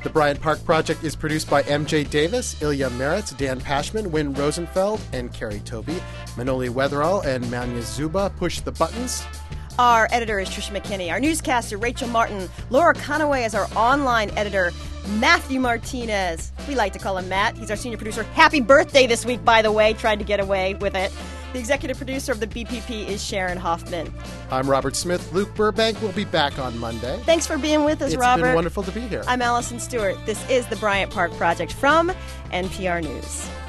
The Bryant Park Project is produced by MJ Davis, Ilya Meritz, Dan Pashman, Wynn Rosenfeld, and Carrie Toby. Manoli Weatherall and Manya Zuba push the buttons. Our editor is Tricia McKinney. Our newscaster, Rachel Martin. Laura Conaway is our online editor. Matthew Martinez. We like to call him Matt. He's our senior producer. Happy birthday this week, by the way. Tried to get away with it. The executive producer of the BPP is Sharon Hoffman. I'm Robert Smith. Luke Burbank will be back on Monday. Thanks for being with us, Robert. It's been wonderful to be here. I'm Allison Stewart. This is the Bryant Park Project from NPR News.